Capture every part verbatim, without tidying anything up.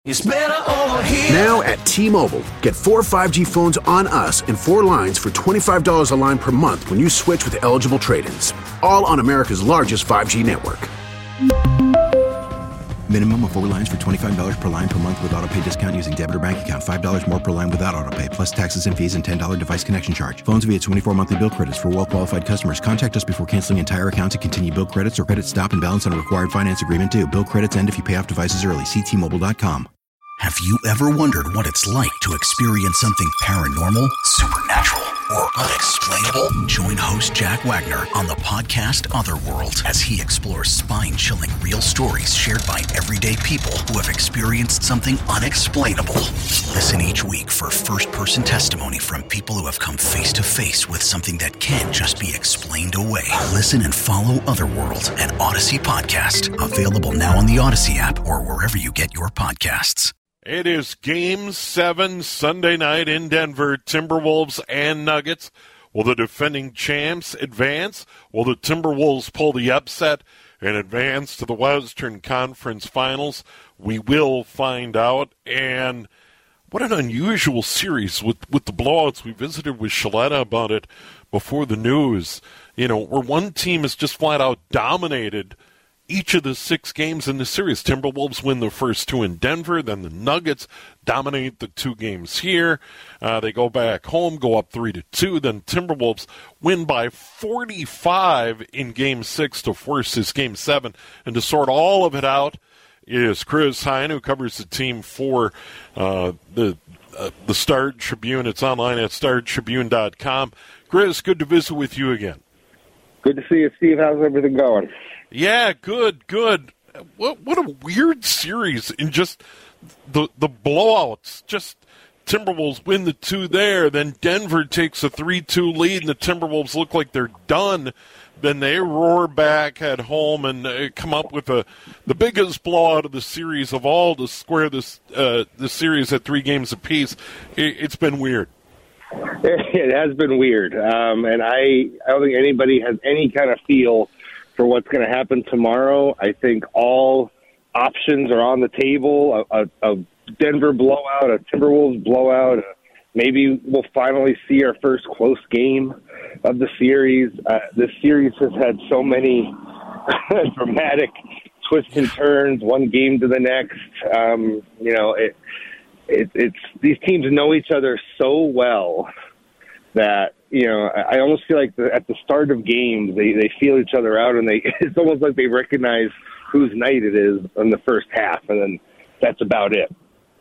It's better over here. Now at T-Mobile, get four five G phones on us and four lines for twenty-five dollars a line per month when you switch with eligible trade-ins. All on America's largest five G network. Minimum of four lines for twenty-five dollars per line per month with autopay discount using debit or bank account. five dollars more per line without autopay, plus taxes and fees and ten dollars device connection charge. Phones via twenty-four monthly bill credits for well-qualified customers. Contact us before canceling entire account to continue bill credits or credit stop and balance on a required finance agreement due. Bill credits end if you pay off devices early. See T Mobile dot com. Have you ever wondered what it's like to experience something paranormal, supernatural, or unexplainable? Join host Jack Wagner on the podcast Otherworld as he explores spine-chilling real stories shared by everyday people who have experienced something unexplainable. Listen each week for first-person testimony from people who have come face-to-face with something that can't just be explained away. Listen and follow Otherworld, an Odyssey podcast. Available now on the Odyssey app or wherever you get your podcasts. It is Game seven Sunday night in Denver, Timberwolves and Nuggets. Will the defending champs advance? Will the Timberwolves pull the upset and advance to the Western Conference Finals? We will find out. And what an unusual series with, with the blowouts. We visited with Shaletta about it before the news. You know, where one team is just flat out dominated each of the six games in the series. Timberwolves win the first two in Denver, then the Nuggets dominate the two games here. Uh, they go back home, go up three to two. Then Timberwolves win by forty-five in Game six to force this Game seven. And to sort all of it out is Chris Hine, who covers the team for uh, the uh, the Star Tribune. It's online at star tribune dot com. Chris, good to visit with you again. Good to see you, Steve. How's everything going? Yeah, good, good. What what a weird series in just the the blowouts. Just Timberwolves win the two there, then Denver takes a three two lead, and the Timberwolves look like they're done. Then they roar back at home and uh, come up with a the biggest blowout of the series of all to square this uh, the series at three games apiece. It, it's been weird. It has been weird, um, and I I don't think anybody has any kind of feel for what's going to happen tomorrow. I think all options are on the table. A, a, a Denver blowout, a Timberwolves blowout. Uh, maybe we'll finally see our first close game of the series. Uh, this series has had so many dramatic twists and turns, one game to the next. Um, you know, it, it, it's these teams know each other so well that, you know, I almost feel like the, at the start of games, they, they feel each other out, and they it's almost like they recognize whose night it is in the first half, and then that's about it.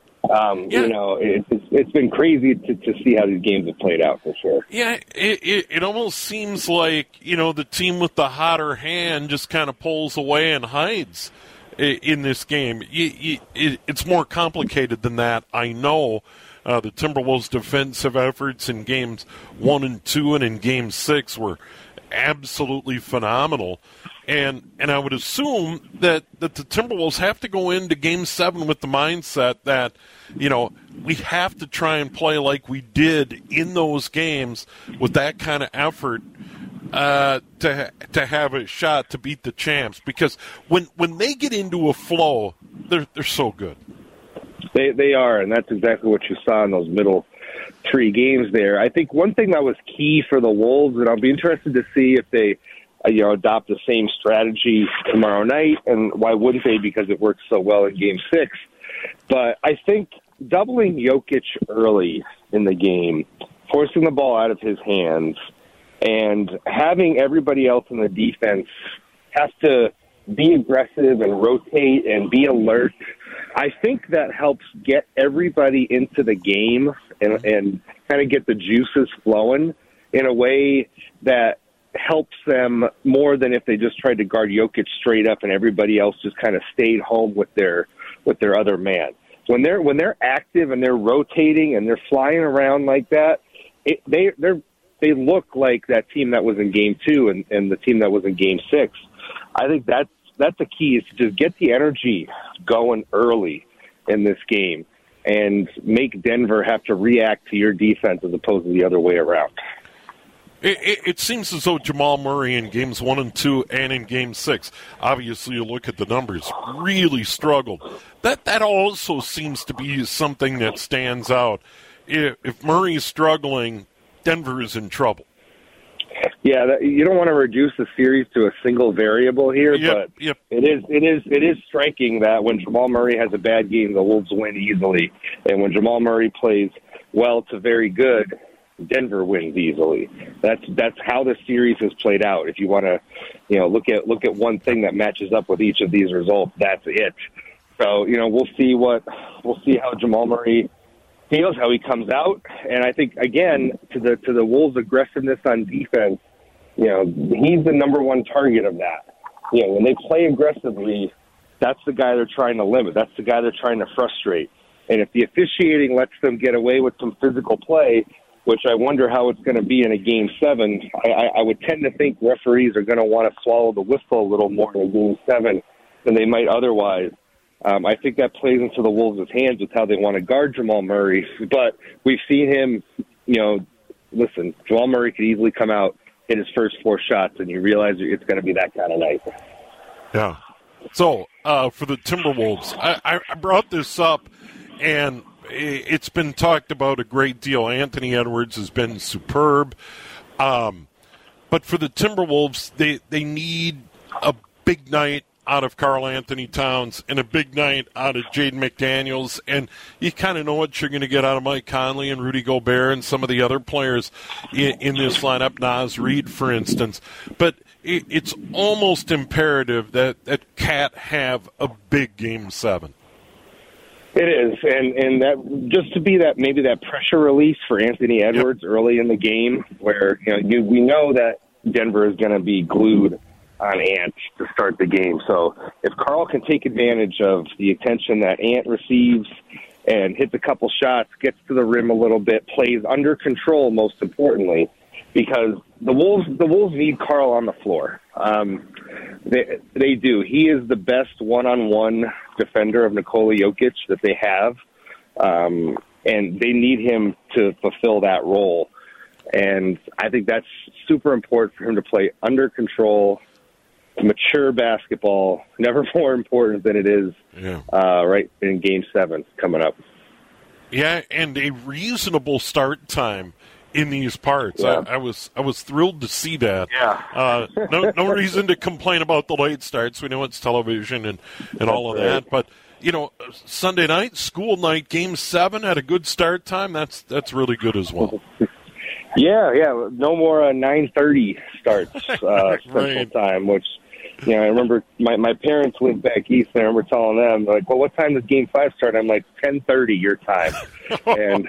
Um, yeah. You know, it, it's, it's been crazy to, to see how these games have played out, for sure. Yeah, it, it, it almost seems like, you know, the team with the hotter hand just kind of pulls away and hides in this game. It, it, it's more complicated than that, I know. Uh, the Timberwolves' defensive efforts in games one and two and in game six were absolutely phenomenal. And and I would assume that, that the Timberwolves have to go into game seven with the mindset that, you know, we have to try and play like we did in those games with that kind of effort uh, to to have a shot to beat the champs. Because when, when they get into a flow, they're they're so good. They they are, and that's exactly what you saw in those middle three games there. I think one thing that was key for the Wolves, and I'll be interested to see if they, uh, you know, adopt the same strategy tomorrow night, and why wouldn't they, because it worked so well in game six. But I think doubling Jokic early in the game, forcing the ball out of his hands, and having everybody else in the defense have to be aggressive and rotate and be alert, I think that helps get everybody into the game and, and kind of get the juices flowing in a way that helps them more than if they just tried to guard Jokic straight up and everybody else just kind of stayed home with their with their other man. When they're when they're active and they're rotating and they're flying around like that, it, they they're they look like that team that was in game two and, and the team that was in game six. I think that's that's the key, is to just get the energy going early in this game and make Denver have to react to your defense as opposed to the other way around. It, it, it seems as though Jamal Murray in games one and two and in game six, obviously you look at the numbers, really struggled. That that also seems to be something that stands out. If, if Murray is struggling, Denver is in trouble. Yeah, that, you don't want to reduce the series to a single variable here, yep, but yep. it is it is it is striking that when Jamal Murray has a bad game, the Wolves win easily, and when Jamal Murray plays well to very good, Denver wins easily. That's that's how the series has played out. If you want to, you know, look at look at one thing that matches up with each of these results, that's it. So, you know, we'll see what we'll see how Jamal Murray feels, how he comes out, and I think again to the to the Wolves' aggressiveness on defense, you know, he's the number one target of that. You know, when they play aggressively, that's the guy they're trying to limit. That's the guy they're trying to frustrate. And if the officiating lets them get away with some physical play, which I wonder how it's going to be in a game seven, I, I, I would tend to think referees are going to want to swallow the whistle a little more in a game seven than they might otherwise. Um, I think that plays into the Wolves' hands with how they want to guard Jamal Murray. But we've seen him, you know, listen, Jamal Murray could easily come out, hit his first four shots, and you realize it's going to be that kind of night. Yeah. So, uh, for the Timberwolves, I, I brought this up, and it's been talked about a great deal. Anthony Edwards has been superb. Um, but for the Timberwolves, they, they need a big night out of Karl Anthony Towns and a big night out of Jaden McDaniels. And you kind of know what you're going to get out of Mike Conley and Rudy Gobert and some of the other players in, in this lineup, Naz Reid, for instance. But it, it's almost imperative that, that Cat have a big game seven. It is, and and that just to be that maybe that pressure release for Anthony Edwards yep. early in the game, where you know you, we know that Denver is going to be glued on Ant to start the game. So if Karl can take advantage of the attention that Ant receives and hits a couple shots, gets to the rim a little bit, plays under control, most importantly, because the Wolves the Wolves need Karl on the floor. Um, they they do. He is the best one-on-one defender of Nikola Jokic that they have, um, and they need him to fulfill that role. And I think that's super important for him to play under control, mature basketball. Never more important than it is yeah. uh, right in Game Seven coming up. Yeah, and a reasonable start time in these parts. Yeah. I, I was I was thrilled to see that. Yeah. Uh, no no reason to complain about the late starts. We know it's television and, and all of right. that. But, you know, Sunday night, school night, game seven at a good start time, that's that's really good as well. Yeah, yeah. No more uh, nine thirty starts uh, Central right. Time, which, you know, I remember my, my parents lived back east, and I remember telling them, like, well, what time does Game five start? I'm like, ten thirty your time. and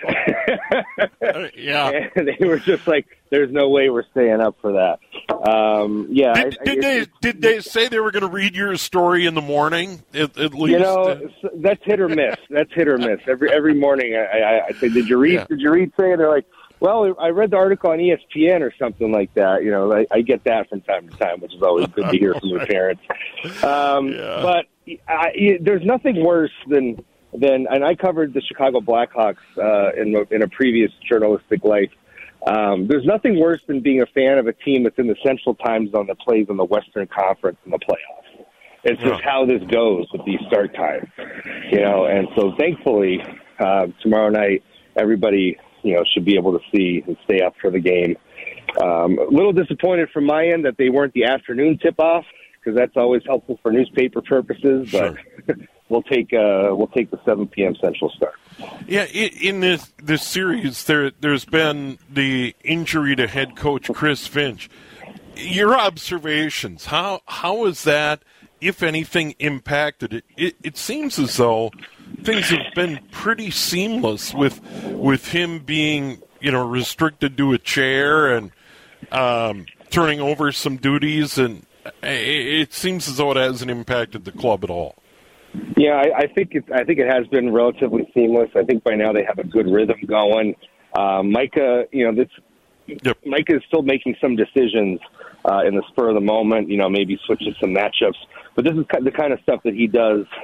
yeah. and they were just like, there's no way we're staying up for that. Um, yeah. Did, I, did I, they did they say they were going to read your story in the morning, at, at least? You know, that's hit or miss. That's hit or miss. Every every morning I, I, I say, did you read, yeah. did you read say? And they're like, well, I read the article on E S P N or something like that. You know, I, I get that from time to time, which is always good to hear from your parents. Um, yeah. But I, there's nothing worse than, than, and I covered the Chicago Blackhawks uh, in, in a previous journalistic life. Um, there's nothing worse than being a fan of a team that's in the Central Time Zone that plays in the Western Conference in the playoffs. It's just yeah. how this goes with these start times, you know. And so, thankfully, uh, tomorrow night, everybody, you know, should be able to see and stay up for the game. Um, a little disappointed from my end that they weren't the afternoon tip-off, because that's always helpful for newspaper purposes. But sure. we'll take uh, we'll take the seven p.m. Central start. Yeah, in this this series, there there's been the injury to head coach Chris Finch. Your observations, how how is that, if anything, impacted it? It, it seems as though things have been pretty seamless with with him being, you know, restricted to a chair and um, turning over some duties, and it, it seems as though it hasn't impacted the club at all. Yeah, I, I think it. I think it has been relatively seamless. I think by now they have a good rhythm going. Uh, Micah, you know, this yep. Micah is still making some decisions uh, in the spur of the moment. You know, maybe switches some matchups, but this is the kind of stuff that he does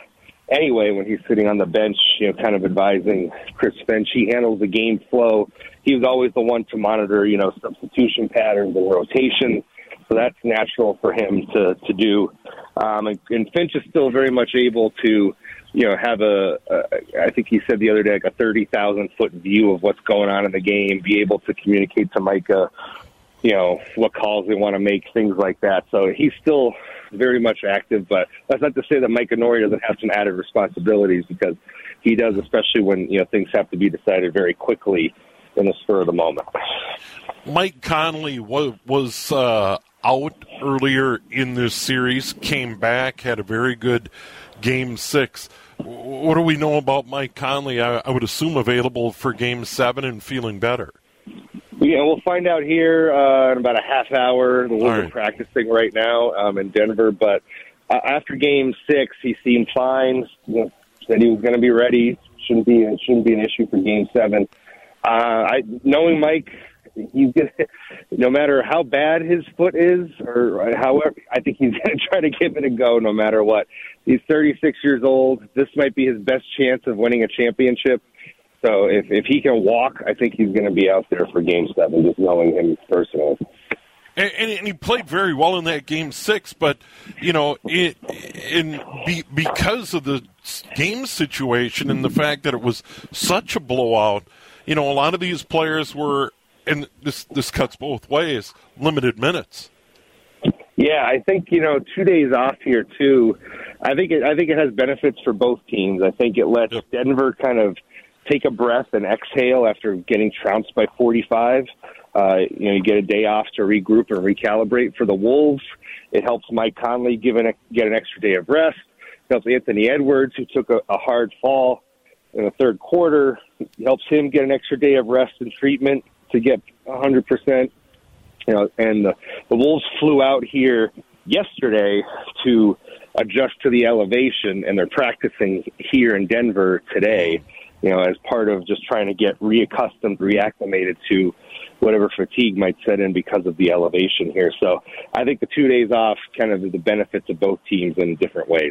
anyway when he's sitting on the bench, you know, kind of advising Chris Finch. He handles the game flow. He was always the one to monitor, you know, substitution patterns and rotation. So that's natural for him to, to do. Um, and, and Finch is still very much able to, you know, have a, a I think he said the other day, like a thirty thousand foot view of what's going on in the game, be able to communicate to Micah, you know, what calls they want to make, things like that. So he's still very much active, but that's not to say that Micah Nori doesn't have some added responsibilities, because he does, especially when, you know, things have to be decided very quickly in the spur of the moment. Mike Conley was, was uh, out earlier in this series, came back, had a very good game six. What do we know about Mike Conley? I, I would assume available for game seven and feeling better. Yeah, we'll find out here uh, in about a half hour. We're right. practicing right now um, in Denver, but uh, after game six, he seemed fine. You know, said he was going to be ready. Shouldn't be shouldn't be an issue for game seven. Uh, I knowing Mike, he's gonna, no matter how bad his foot is, or however, I think he's going to try to give it a go no matter what. He's thirty-six years old. This might be his best chance of winning a championship. So if, if he can walk, I think he's going to be out there for game seven, just knowing him personally. And, and he played very well in that game six, but, you know, it, in, be, because of the game situation and the fact that it was such a blowout, you know, a lot of these players were, and this this cuts both ways, limited minutes. Yeah, I think, you know, two days off here too. I think it, I think it has benefits for both teams. I think it lets yep. Denver kind of take a breath and exhale after getting trounced by forty-five. Uh, you know, you get a day off to regroup and recalibrate. For the Wolves, it helps Mike Conley give an, get an extra day of rest. It helps Anthony Edwards, who took a, a hard fall in the third quarter. It helps him get an extra day of rest and treatment to get one hundred percent. You know, and the, the Wolves flew out here yesterday to adjust to the elevation, and they're practicing here in Denver today, you know, as part of just trying to get reaccustomed, reacclimated to whatever fatigue might set in because of the elevation here. So I think the two days off kind of is the benefits of both teams in different ways.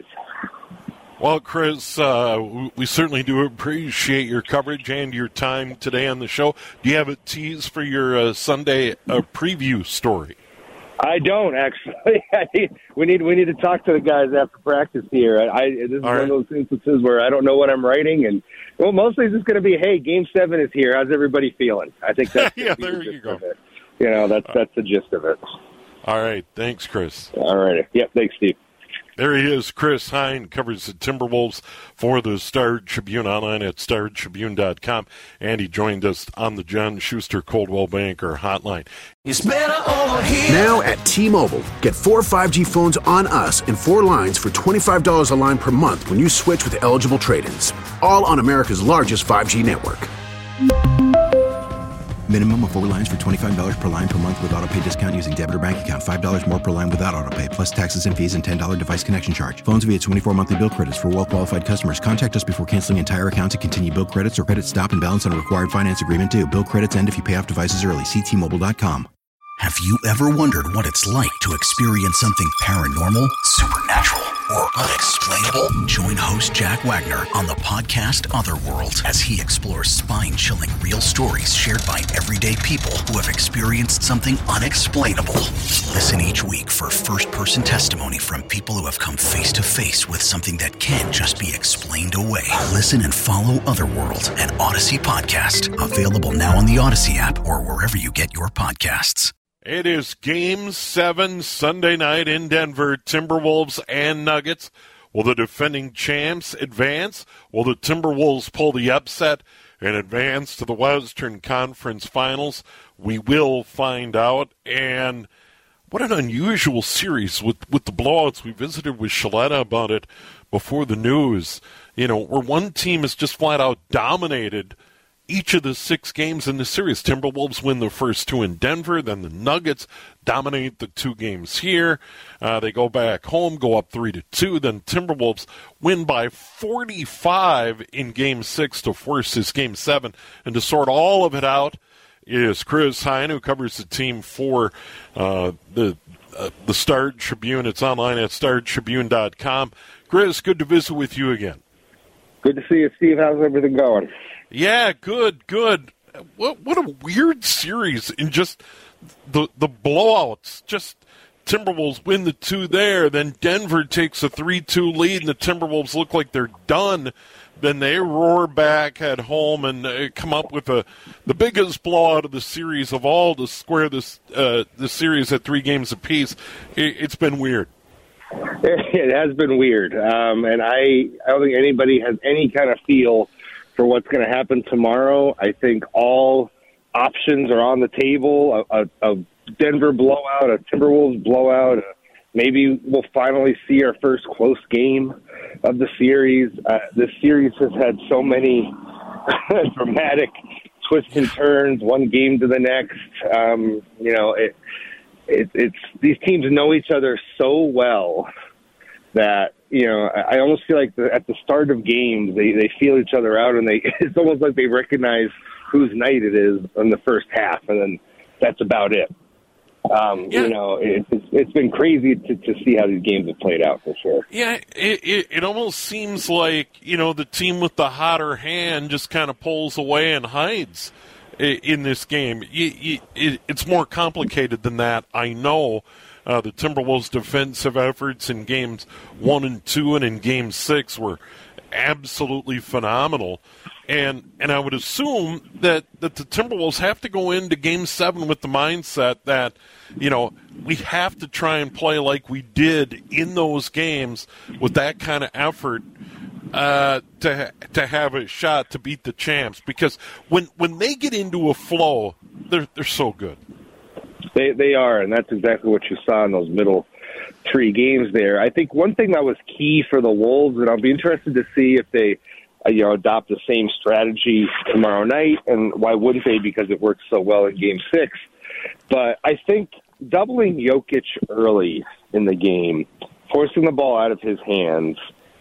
Well, Chris, uh, we certainly do appreciate your coverage and your time today on the show. Do you have a tease for your uh, Sunday uh, preview story? I don't, actually. we need we need to talk to the guys after practice here. I, I this is All one right. of those instances where I don't know what I'm writing, and well, mostly it's just going to be, hey, Game Seven is here. How's everybody feeling? I think that's yeah. the There gist you go. of it. You know, that's that's the gist of it. All right, thanks, Chris. All right. Yep. Thanks, Steve. There he is, Chris Hine, covers the Timberwolves for the Star Tribune, online at star tribune dot com, and he joined us on the John Schuster Coldwell Banker hotline. It's better over here. Now at T-Mobile, get four five G phones on us and four lines for twenty-five dollars a line per month when you switch with eligible trade-ins. All on America's largest five G network. Minimum of four lines for twenty-five dollars per line per month with auto pay discount using debit or bank account. five dollars more per line without auto pay, plus taxes and fees and ten dollars device connection charge. Phones via twenty-four monthly bill credits for well-qualified customers. Contact us before canceling entire account to continue bill credits or credit stop and balance on a required finance agreement due. Bill credits end if you pay off devices early. See T Mobile dot com. Have you ever wondered what it's like to experience something paranormal, supernatural, or unexplainable? Join host Jack Wagner on the podcast Otherworld as he explores spine-chilling real stories shared by everyday people who have experienced something unexplainable. Listen each week for first-person testimony from people who have come face-to-face with something that can't just be explained away. Listen and follow Otherworld, an Odyssey podcast, available now on the Odyssey app or wherever you get your podcasts. It is Game seven Sunday night in Denver, Timberwolves and Nuggets. Will the defending champs advance? Will the Timberwolves pull the upset and advance to the Western Conference Finals? We will find out. And what an unusual series with, with the blowouts. We visited with Shaletta about it before the news. You know, where one team is just flat out dominated each of the six games in the series. Timberwolves win the first two in Denver, then the Nuggets dominate the two games here. Uh, they go back home, go up three to two. Then Timberwolves win by forty-five in Game Six to force this Game Seven. And to sort all of it out is Chris Hine, who covers the team for uh, the uh, the Star Tribune. It's online at star tribune dot com. Chris, good to visit with you again. Good to see you, Steve. How's everything going? Yeah, good, good. What what a weird series in just the the blowouts. Just Timberwolves win the two there, then Denver takes a three two lead, and the Timberwolves look like they're done. Then they roar back at home and uh, come up with a the biggest blowout of the series of all to square this uh, the series at three games apiece. It, it's been weird. It has been weird, um, and I, I don't think anybody has any kind of feel for what's going to happen tomorrow. I think all options are on the table. A, a, a Denver blowout, a Timberwolves blowout. Maybe we'll finally see our first close game of the series. Uh, this series has had so many dramatic twists and turns, one game to the next. Um, you know, it, it, it's these teams know each other so well that, you know, I almost feel like the, at the start of games, they, they feel each other out, and they it's almost like they recognize whose night it is in the first half, and then that's about it. Um, yeah. You know, it, it's, it's been crazy to, to see how these games have played out, for sure. Yeah, it, it, it almost seems like, you know, the team with the hotter hand just kind of pulls away and hides in this game. It, it, it's more complicated than that, I know. Uh, the Timberwolves' defensive efforts in games one and two and in game six were absolutely phenomenal. And and I would assume that, that the Timberwolves have to go into game seven with the mindset that, you know, we have to try and play like we did in those games with that kind of effort uh, to to have a shot to beat the champs. Because when when they get into a flow, they're they're so good. They they are, and that's exactly what you saw in those middle three games there. I think one thing that was key for the Wolves, and I'll be interested to see if they you know, adopt the same strategy tomorrow night, and why wouldn't they, because it worked so well in game six. But I think doubling Jokic early in the game, forcing the ball out of his hands,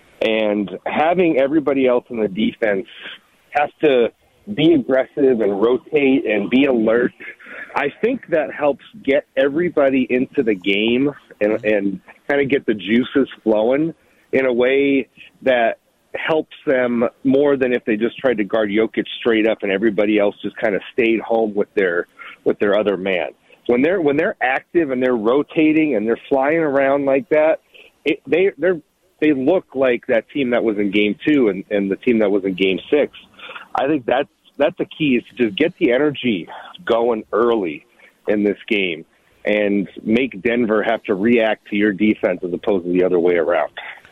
and having everybody else in the defense have to be aggressive and rotate and be alert, I think that helps get everybody into the game and, and kind of get the juices flowing in a way that helps them more than if they just tried to guard Jokic straight up and everybody else just kind of stayed home with their with their other man. When they're when they're active and they're rotating and they're flying around like that, it, they they're they look like that team that was in game two and, and the team that was in game six. I think that's that's the key, is to just get the energy going early in this game and make Denver have to react to your defense as opposed to the other way around.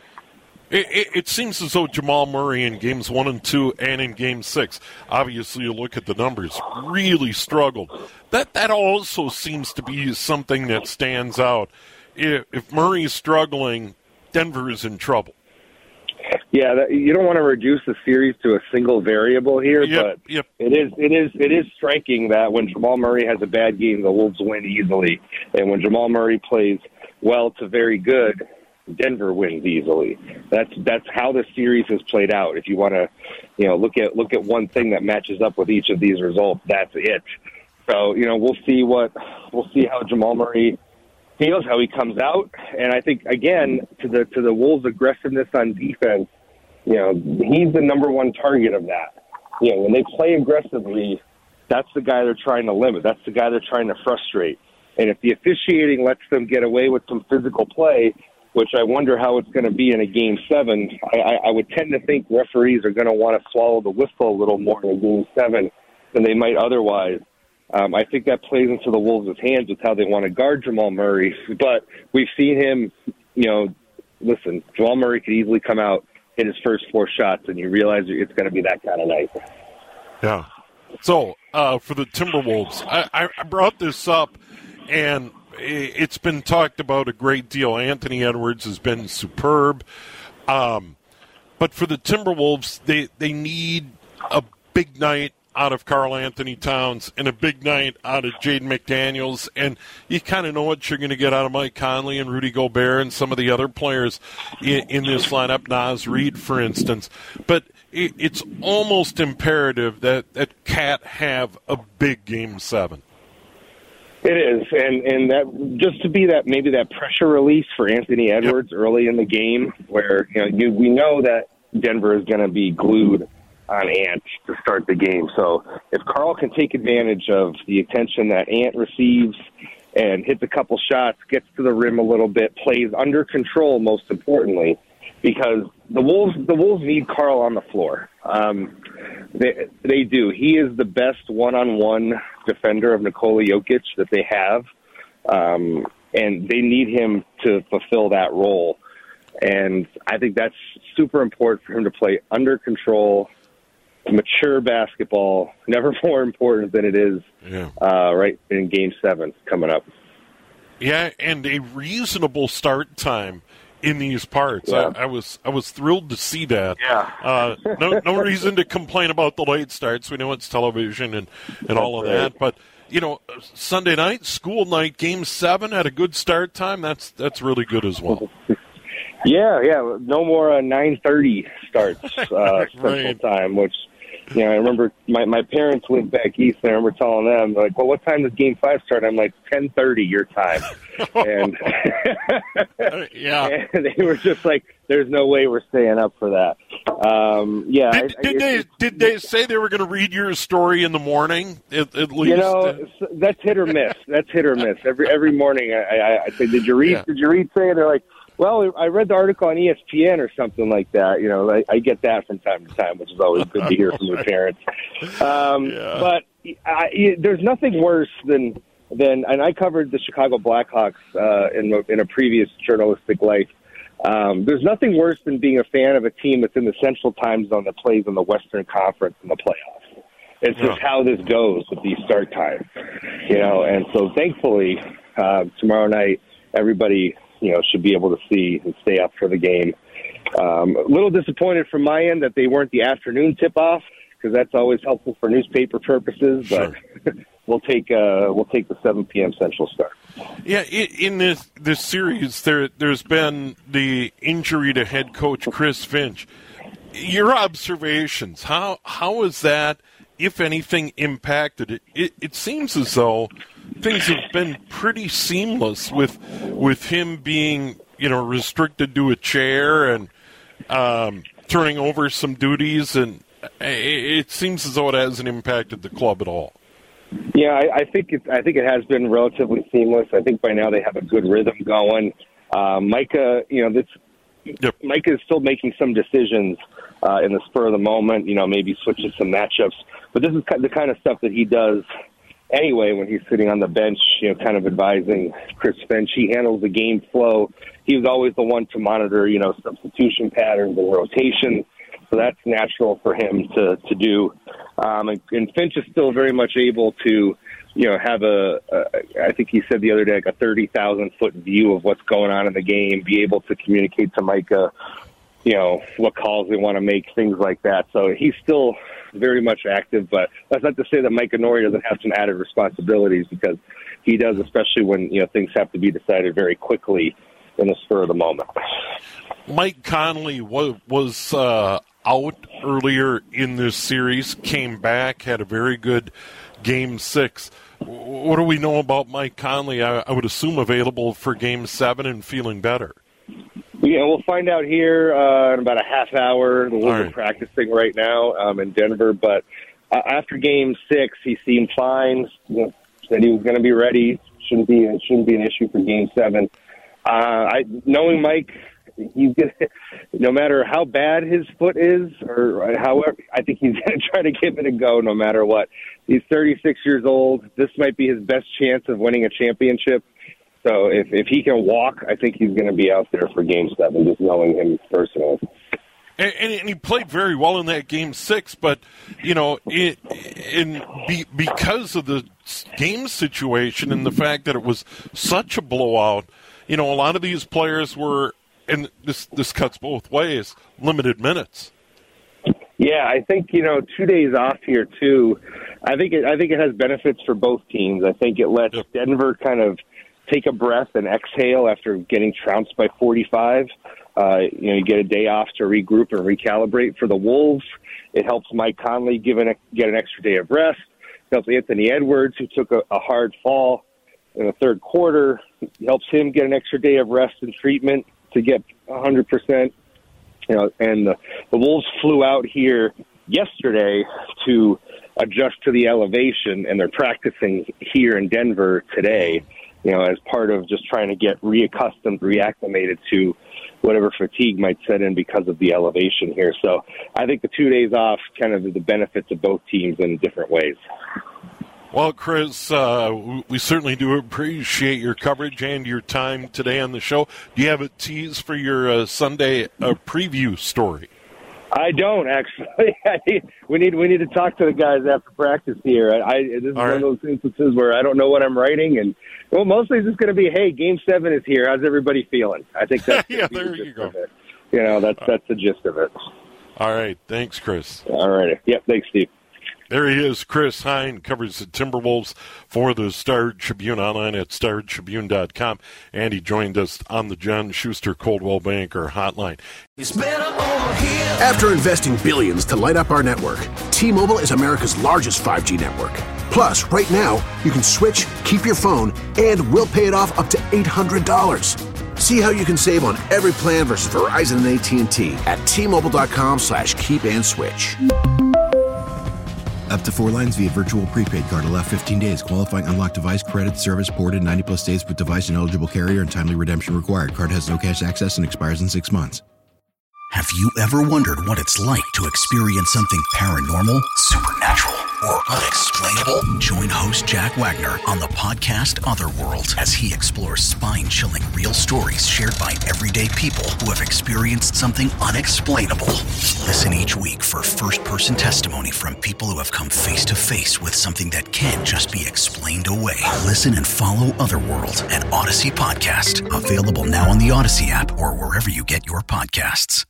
It, it, it seems as though Jamal Murray in games one and two and in game six, obviously you look at the numbers, really struggled. That that also seems to be something that stands out. If, if Murray is struggling, Denver is in trouble. Yeah, that, you don't want to reduce the series to a single variable here, yep, but yep. it is it is it is striking that when Jamal Murray has a bad game, the Wolves win easily, and when Jamal Murray plays well to very good, Denver wins easily. That's that's how the series has played out. If you want to, you know, look at look at one thing that matches up with each of these results, that's it. So, you know, we'll see what we'll see how Jamal Murray feels, how he comes out, and I think again to the to the Wolves' aggressiveness on defense, you know, he's the number one target of that. You know, when they play aggressively, that's the guy they're trying to limit. That's the guy they're trying to frustrate. And if the officiating lets them get away with some physical play, which I wonder how it's going to be in a game seven, I, I, I would tend to think referees are going to want to swallow the whistle a little more in a game seven than they might otherwise. Um, I think that plays into the Wolves' hands with how they want to guard Jamal Murray. But we've seen him, you know, listen, Jamal Murray could easily come out, hit his first four shots, and you realize it's going to be that kind of night. Yeah. So, uh, for the Timberwolves, I, I brought this up, and it's been talked about a great deal. Anthony Edwards has been superb. Um, but for the Timberwolves, they, they need a big night out of Karl Anthony Towns and a big night out of Jaden McDaniels. And you kind of know what you're going to get out of Mike Conley and Rudy Gobert and some of the other players in, in this lineup, Naz Reid, for instance. But it, it's almost imperative that, that Cat have a big game seven. It is, and and that just to be that maybe that pressure release for Anthony Edwards yep. early in the game, where you know you, we know that Denver is going to be glued on Ant to start the game. So if Carl can take advantage of the attention that Ant receives and hits a couple shots, gets to the rim a little bit, plays under control, most importantly, because the Wolves the Wolves need Carl on the floor. Um, they they do. He is the best one-on-one defender of Nikola Jokic that they have, um, and they need him to fulfill that role. And I think that's super important for him to play under control, mature basketball, never more important than it is yeah. uh, right in Game seven coming up. Yeah, and a reasonable start time in these parts. Yeah. I, I was I was thrilled to see that. Yeah. Uh, no no reason to complain about the late starts. We know it's television and, and That's all of right. that. But, you know, Sunday night, school night, Game seven had a good start time. That's, that's really good as well. Yeah, yeah. No more uh, nine thirty starts uh, Central right. Time, which, you know, I remember my, my parents lived back east, and I remember telling them, like, well, what time does Game five start? I'm like, ten thirty your time. and yeah. and they were just like, there's no way we're staying up for that. Um, yeah. Did, I, did, I, they, it, did they say they were going to read your story in the morning, at, at least? You know, that's hit or miss. That's hit or miss. Every every morning I, I, I say, did you read, yeah. did you read say? And they're like, well, I read the article on E S P N or something like that. You know, I, I get that from time to time, which is always good to hear from your parents. Um, yeah. But I, there's nothing worse than than, and I covered the Chicago Blackhawks uh, in in a previous journalistic life. Um, there's nothing worse than being a fan of a team that's in the Central Time Zone that plays in the Western Conference in the playoffs. It's just how this goes with these start times, you know. And so, thankfully, uh, tomorrow night, everybody, you know, should be able to see and stay up for the game. Um, a little disappointed from my end that they weren't the afternoon tip-off, because that's always helpful for newspaper purposes. But sure. we'll take uh, we'll take the seven p.m. Central start. Yeah, in this this series, there there's been the injury to head coach Chris Finch. Your observations, how how is that, if anything, impacted it? It, it seems as though things have been pretty seamless with with him being, you know, restricted to a chair and um, turning over some duties, and it, it seems as though it hasn't impacted the club at all. Yeah, I, I think it. I think it has been relatively seamless. I think by now they have a good rhythm going. Uh, Micah, you know, this yep. Micah is still making some decisions uh, in the spur of the moment. You know, maybe switches some matchups, but this is the kind of stuff that he does anyway when he's sitting on the bench. You know, kind of advising Chris Finch. He handles the game flow. He was always the one to monitor, you know, substitution patterns and rotation. So that's natural for him to, to do. Um, and, and Finch is still very much able to, you know, have a, a I think he said the other day, like a thirty thousand foot view of what's going on in the game, be able to communicate to Micah, you know, what calls they want to make, things like that. So he's still very much active, but that's not to say that Micah Nori doesn't have some added responsibilities, because he does, especially when, you know, things have to be decided very quickly in the spur of the moment. Mike Conley was, was uh, out earlier in this series, came back, had a very good Game six. What do we know about Mike Conley? I, I would assume available for Game seven and feeling better. Yeah, we'll find out here uh, in about a half hour. The Wolves right. are practicing right now um, in Denver, but uh, after Game six, he seemed fine. You know, said he was going to be ready. Shouldn't be shouldn't be an issue for Game seven. Uh, I knowing Mike, he's gonna, no matter how bad his foot is, or however, I think he's going to try to give it a go no matter what. He's thirty-six years old. This might be his best chance of winning a championship. So if if he can walk, I think he's going to be out there for Game seven, just knowing him personally. And, and he played very well in that Game six, but, you know, it, in be, because of the game situation and the fact that it was such a blowout, you know, a lot of these players were, and this this cuts both ways, limited minutes. Yeah, I think, you know, two days off here too. I think it, I think it has benefits for both teams. I think it lets yep. Denver kind of take a breath and exhale after getting trounced by forty-five. Uh, you know, you get a day off to regroup and recalibrate. For the Wolves, it helps Mike Conley give an, get an extra day of rest. It helps Anthony Edwards, who took a, a hard fall in the third quarter. It helps him get an extra day of rest and treatment to get one hundred percent. you know, and the, the Wolves flew out here yesterday to adjust to the elevation, and they're practicing here in Denver today, you know, as part of just trying to get reaccustomed, reacclimated to whatever fatigue might set in because of the elevation here. So I think the two days off kind of is the benefits of both teams in different ways. Well, Chris, uh, we certainly do appreciate your coverage and your time today on the show. Do you have a tease for your uh, Sunday uh, preview story? I don't, actually. we need we need to talk to the guys after practice here. I, this is All one right. of those instances where I don't know what I'm writing, and well, mostly it's just going to be, hey, Game Seven is here. How's everybody feeling? I think that's yeah. The There you go. Of it. You know, that's that's the gist of it. All right, thanks, Chris. All right, yep, thanks, Steve. There he is, Chris Hine, covers the Timberwolves for the Star Tribune, online at star tribune dot com, and he joined us on the John Schuster Coldwell Banker hotline. It's better over here. After investing billions to light up our network, T-Mobile is America's largest five G network. Plus, right now, you can switch, keep your phone, and we'll pay it off up to eight hundred dollars. See how you can save on every plan versus Verizon and A T and T at T Mobile dot com slash keep and switch. Up to four lines via virtual prepaid card. Allow fifteen days. Qualifying unlocked device credit service ported ninety plus days with device and eligible carrier and timely redemption required. Card has no cash access and expires in six months. Have you ever wondered what it's like to experience something paranormal, supernatural, or unexplainable? Join host Jack Wagner on the podcast Otherworld as he explores spine-chilling real stories shared by everyday people who have experienced something unexplainable. Listen each week for first-person testimony from people who have come face-to-face with something that can't just be explained away. Listen and follow Otherworld, an Odyssey podcast. Available now on the Odyssey app or wherever you get your podcasts.